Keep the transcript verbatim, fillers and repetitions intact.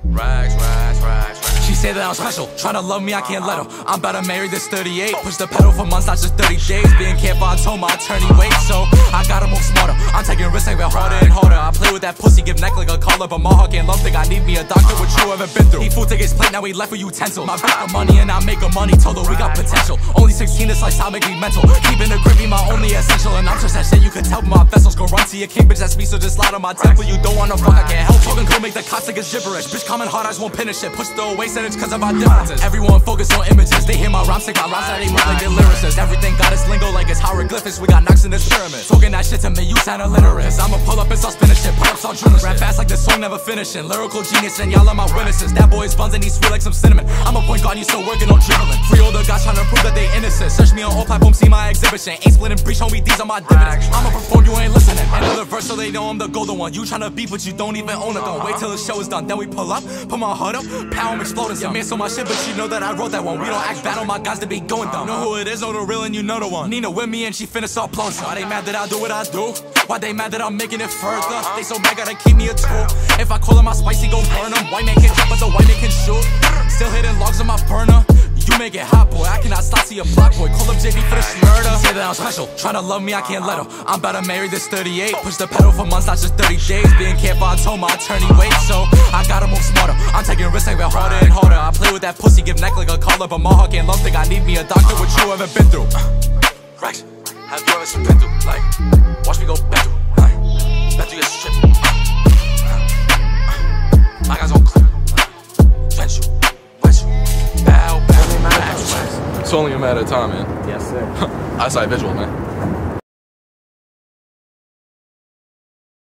Rags, rags, rags, rags. She say that I'm special, tryna love me, I can't let her. I'm about to marry this thirty-eight. Push the pedal for months, not just thirty days. Being careful, I told my attorney wait, so I gotta move smarter. I'm taking risks, like harder and harder. I play with that pussy, give neck like a collar, but my heart can't love. Think I need me a doctor, what you ever been through. Eat food, take his plate, now he left with utensil. My bitch got money and I make her money. Told her we got potential. Only sixteen, this lifestyle make me mental. Keeping the grip be my only essential, and I'm just that shit you could tell. My vessels go run to your king, bitch. That's me, so just slide on my temple. You don't wanna fuck, I can't help. Talking cool, make the cops think it's gibberish. Bitch coming hard, I just won't finish it. Push the away sentence cause of our differences. Everyone focus on images. They hear my rhymes, take my rhymes, now they move like they're lyricists. Everything got its lingo like it's hieroglyphics. We got knocks in this pyramid. Talking that shit to me, you sound illiterate. Cause I'ma pull up and start spinning shit. Pull up, start drilling. Rap fast like this song never finishing. Lyrical genius and y'all are my witnesses. That boy's buns and he's sweet like some cinnamon. I'm a point guard, you still working on dribbling. Free all the guys trying to prove that they innocent. Search me on all platforms, see my exhibition. Ain't splitting breach, homie, these are my dividends. I'ma perform, you ain't listening. End of the verse so they know I'm the golden one. You tryna beef but you don't even own it. Don't wait till the show is done, then we pull up. Put my hood up, pow, I'm exploding. Your man saw my shit, but you know that I wrote that one. We don't act bad on my guys to be going dumb. Know who it is, know the real and you know the one. Nina with me and she finna start blowing. Why they mad that I do what I do? Why they mad that I'm making it further? They so mad gotta keep me a tool. If I call him my spicy, gon' burn him. White man can jump but the white man can shoot. Still hitting logs on my burner. You make it hot, boy, I cannot stop to your block, boy. Call up J B for the murder. Say that I'm special, tryna love me, I can't let her. I'm about to marry this thirty-eight. Push the pedal for months, not just thirty days. Being careful, I told my attorney wait, so I gotta move smarter. I'm taking risks, like we're harder and harder. I play with that pussy, give neck like a collar, but my heart can't love. Think I need me a doctor, what you ever been through? Rex, have you ever been through? Like, watch me go back through. Like, bet you get stripped. My guys on clip. Drench you, wet you, bow, bow. It's only a matter of time, man. Yes, sir. Eyesight visual, man.